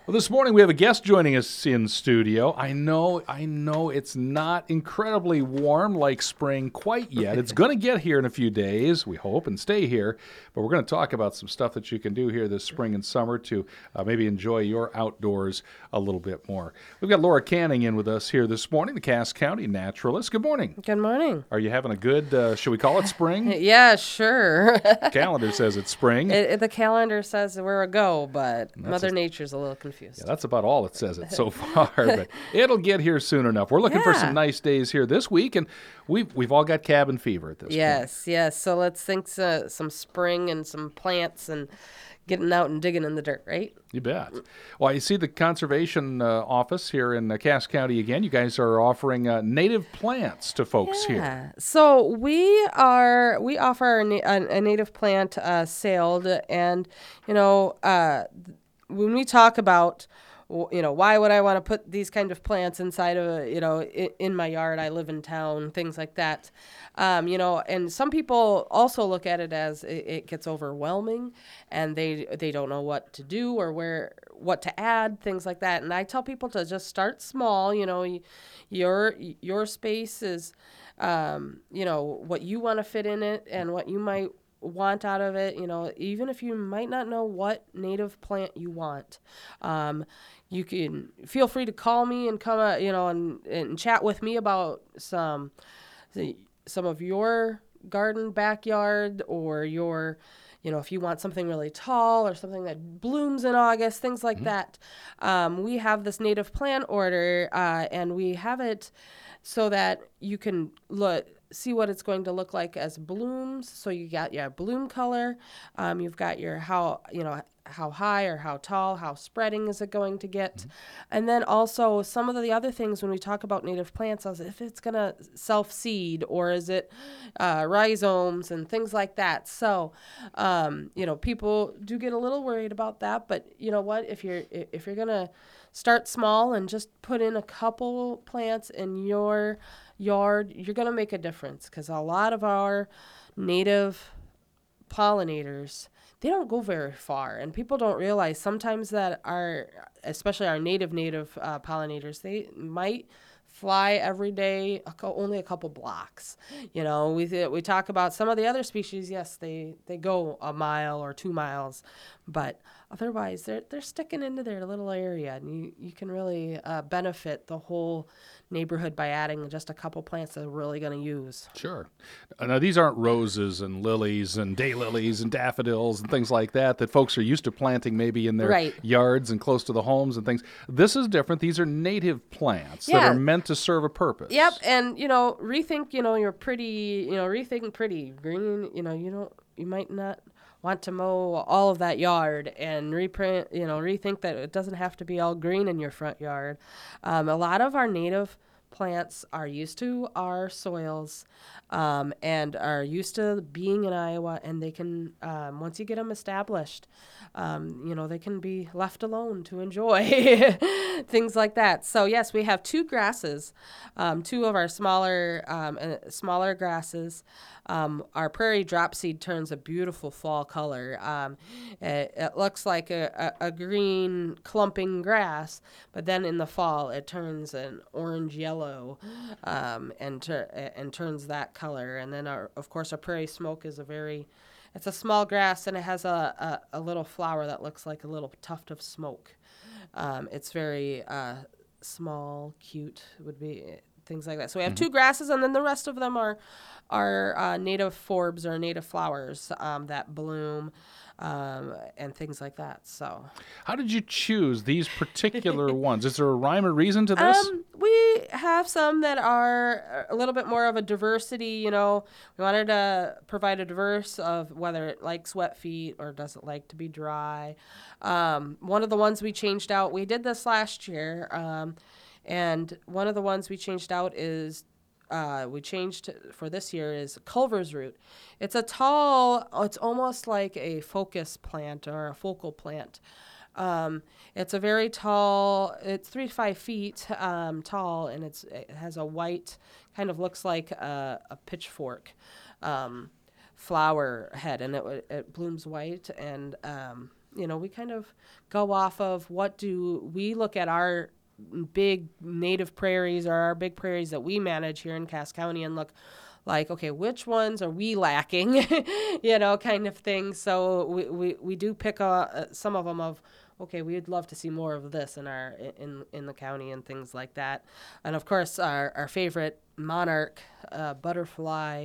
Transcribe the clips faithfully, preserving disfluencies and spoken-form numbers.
Well, this morning we have a guest joining us in studio. I know, I know it's not incredibly warm like spring quite yet. It's going to get here in a few days, we hope, and stay here. But we're going to talk about some stuff that you can do here this spring and summer to uh, maybe enjoy your outdoors a little bit more. We've got Laura Canning in with us here this morning, the Cass County naturalist. Good morning. Good morning. Are you having a good, uh, should we call it spring? Yeah, sure. Calendar says it's spring. It, it, the calendar says we're a go, but That's Mother a- Nature's a little confused. Yeah, that's about all it says it so far, but it'll get here soon enough. We're looking for Yeah. some nice days here this week, and we've we've all got cabin fever at this point. Yes, yes. So let's think uh, some spring and some plants and getting out and digging in the dirt, right? You bet. Well, you see the conservation uh, office here in uh, Cass County again. You guys are offering uh, native plants to folks here. Yeah. So we are we offer a, na- a, a native plant uh, sale, to- and you know uh, th- when we talk about w- you know why would I want to put these kind of plants inside of a, you know in, in my yard? I live in town, things like that. Um, you know, and some people also look at it as it, it gets overwhelming, and they they don't know what to do or where what to add, things like that. And I tell people to just start small. You know, y- your your space is, um, you know, what you want to fit in it and what you might want out of it. You know, even if you might not know what native plant you want, um, you can feel free to call me and come, uh, you know, and, and chat with me about some some of your garden backyard, or your, you know, if you want something really tall or something that blooms in August, things like that. Um, we have this native plant order, uh, and we have it so that you can look, see what it's going to look like as blooms. So you got your bloom color, um, you've got your how, you know, how high or how tall, how spreading is it going to get. Mm-hmm. And then also some of the other things when we talk about native plants is if it's going to self-seed, or is it uh, rhizomes and things like that. So, um, you know, people do get a little worried about that, but you know what, if you're, if you're going to start small and just put in a couple plants in your yard, you're going to make a difference, because a lot of our native pollinators, they don't go very far, and people don't realize sometimes that our, especially our native native uh, pollinators, they might fly every day a co- only a couple blocks. You know, we th- we talk about some of the other species. Yes, they they go a mile or two miles, but otherwise they're they're sticking into their little area, and you you can really uh, benefit the whole neighborhood by adding just a couple plants that they're really going to use. Sure. Now, these aren't roses and lilies and daylilies and daffodils and things like that that folks are used to planting maybe in their Right. yards and close to the homes and things. This is different. These are native plants that Yeah. are meant to serve a purpose. Yep, and you know, rethink, you know, your pretty, you know, rethink pretty green, you know, you don't, you might not want to mow all of that yard, and reprint, you know, rethink that it doesn't have to be all green in your front yard. Um, a lot of our native plants are used to our soils, um, and are used to being in Iowa, and they can, um, once you get them established, um, you know, they can be left alone to enjoy things like that. So yes, we have two grasses, um, two of our smaller, um, uh, smaller grasses. Um, our prairie dropseed turns a beautiful fall color. Um, it, it looks like a, a, a green clumping grass, but then in the fall it turns an orange yellow, um, and tur- and turns that color. And then our, of course, our prairie smoke is a very, it's a small grass, and it has a, a, a little flower that looks like a little tuft of smoke. Um, it's very uh, small, cute, would be things like that. So we have mm-hmm. two grasses, and then the rest of them are are uh, native forbs or native flowers um, that bloom, um, and things like that. So, how did you choose these particular ones? Is there a rhyme or reason to this? Um, we have some that are a little bit more of a diversity. You know, we wanted to provide a diverse of whether it likes wet feet or does it like to be dry. Um, one of the ones we changed out, we did this last year, um, and one of the ones we changed out is Uh, we changed for this year is Culver's root. It's a tall, it's almost like a focus plant or a focal plant. Um, it's a very tall, it's three to five feet um, tall, and it's it has a white, kind of looks like a, a pitchfork um, flower head, and it it blooms white, and um, you know, we kind of go off of what do we look at our big native prairies or our big prairies that we manage here in Cass County and look like, okay, which ones are we lacking, you know, kind of thing. So we, we, we do pick uh, some of them of, okay, we'd love to see more of this in our in in the county and things like that. And of course, our, our favorite monarch uh, butterfly,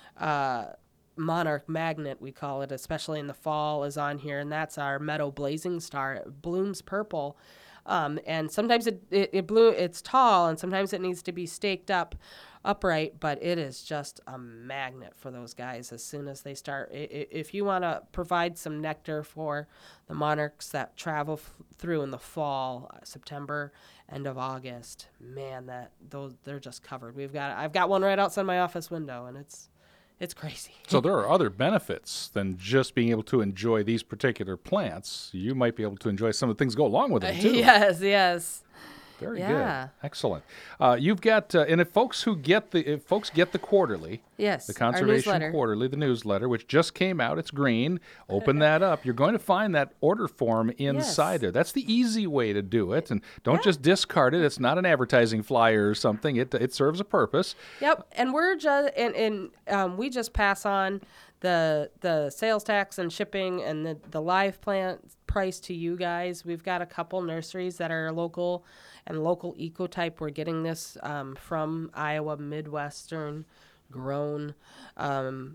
uh, monarch magnet, we call it, especially in the fall, is on here. And that's our meadow blazing star. It blooms purple. Um, and sometimes it, it, it blew, it's tall, and sometimes it needs to be staked up upright, but it is just a magnet for those guys as soon as they start. I, I, if you want to provide some nectar for the monarchs that travel f- through in the fall, uh, September, end of August, man, that those they're just covered. We've got I've got one right outside my office window, and it's It's crazy. So there are other benefits than just being able to enjoy these particular plants. You might be able to enjoy some of the things that go along with them, too. Yes, yes. Very Yeah. good. Excellent. Uh, you've got, uh, and if folks who get the, if folks get the quarterly, Yes, the our Conservation newsletter. Quarterly, the newsletter, which just came out, it's green. Open that up. You're going to find that order form inside Yes. there. That's the easy way to do it. And don't just discard it. It's not an advertising flyer or something. It it serves a purpose. Yep, and we're just and, and um, we just pass on the the sales tax and shipping and the, the live plant price to you guys. We've got a couple nurseries that are local and local ecotype. We're getting this um, from Iowa Midwestern grown um,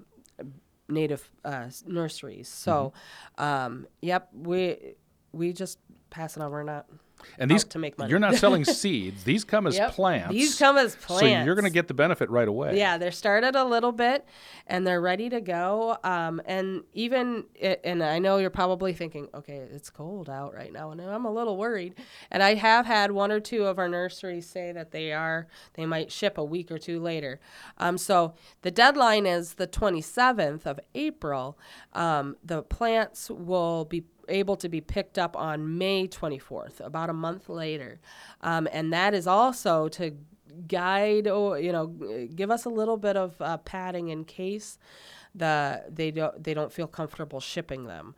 native uh, nurseries. So, um, yep, we we just pass it on. We're not. And these, out to make money. you're not selling seeds. These come as Yep. plants. These come as So you're plants. going to get the benefit right away. Yeah, they're started a little bit, and they're ready to go. Um, and even, it, and I know you're probably thinking, okay, it's cold out right now, and I'm a little worried. And I have had one or two of our nurseries say that they are, they might ship a week or two later. Um, so the deadline is the twenty-seventh of April. Um, the plants will be able to be picked up on May twenty-fourth, about a month later. Um, and that is also to guide, or, you know, give us a little bit of uh, padding in case the they don't they don't feel comfortable shipping them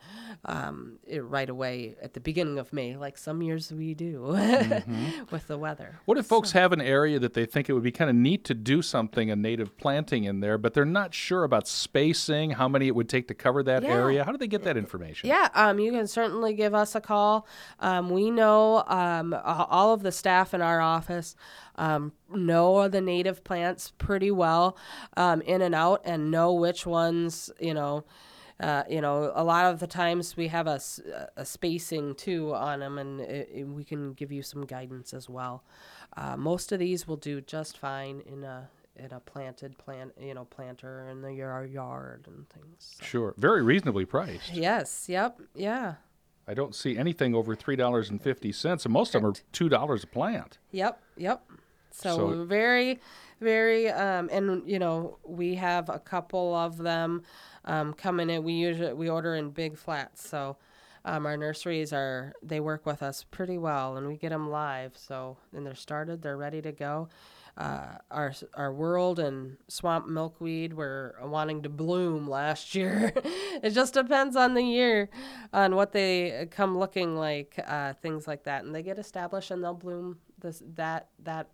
um, it, right away at the beginning of May, like some years we do mm-hmm. with the weather. What if folks so. have an area that they think it would be kind of neat to do something, a native planting in there, but they're not sure about spacing, how many it would take to cover that yeah. area? How do they get that information? Yeah, um, you can certainly give us a call. Um, we know um, all of the staff in our office um, know the native plants pretty well um, in and out, and know which ones, you know, Uh, you know, a lot of the times we have a, a spacing too on them, and it, it, we can give you some guidance as well. Uh, most of these will do just fine in a in a planted plant, you know, planter in the your yard and things. So. Sure, very reasonably priced. Yes. Yep. Yeah. I don't see anything over three dollars and fifty cents, and most of them are two dollars a plant. Yep. Yep. So, So- we're very, very, um, and you know, we have a couple of them um, coming in. We usually we order in big flats, so um, our nurseries are they work with us pretty well, and we get them live. So and they're started, they're ready to go. Uh, our our world and swamp milkweed were wanting to bloom last year. It just depends on the year, on what they come looking like, uh, things like that, and they get established and they'll bloom this that that.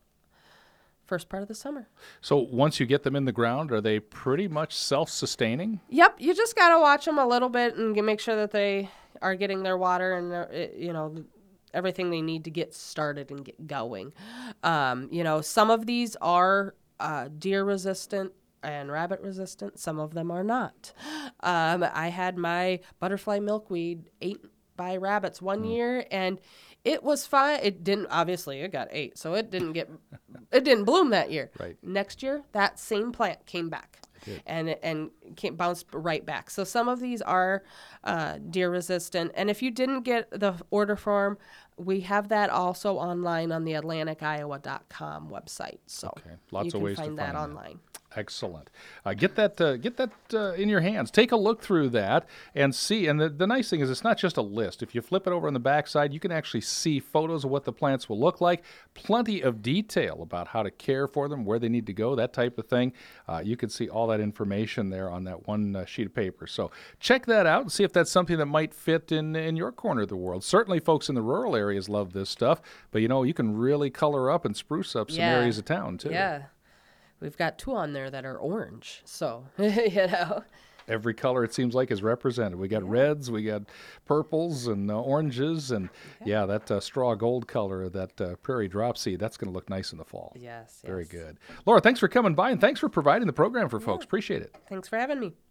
First part of the summer. So once you get them in the ground, are they pretty much self-sustaining? Yep, you just got to watch them a little bit and get, make sure that they are getting their water and their, you know, everything they need to get started and get going. Um, you know, some of these are uh, deer resistant and rabbit resistant. Some of them are not. Um, I had my butterfly milkweed ate by rabbits one mm. year, and it was fine. It didn't, obviously it got ate, so it didn't get, it didn't bloom that year. Right. Next year, that same plant came back and and came, bounced right back. So some of these are uh, deer resistant. And if you didn't get the order form, we have that also online on the Atlantic Iowa dot com website. So okay. Lots you of can ways find to that find online. That. Excellent. Uh, get that uh, get that uh, in your hands. Take a look through that and see. And the, the nice thing is it's not just a list. If you flip it over on the back side, you can actually see photos of what the plants will look like. Plenty of detail about how to care for them, where they need to go, that type of thing. Uh, you can see all that information there on that one uh, sheet of paper. So check that out and see if that's something that might fit in, in your corner of the world. Certainly folks in the rural areas love this stuff, but you know, you can really color up and spruce up some Yeah. areas of town too. Yeah. We've got two on there that are orange. So, you know. Every color, it seems like, is represented. We got reds, we got purples and uh, oranges, and okay. yeah, that uh, straw gold color, that uh, prairie dropseed, that's going to look nice in the fall. Yes, yes. Very good. Laura, thanks for coming by, and thanks for providing the program for folks. Appreciate it. Thanks for having me.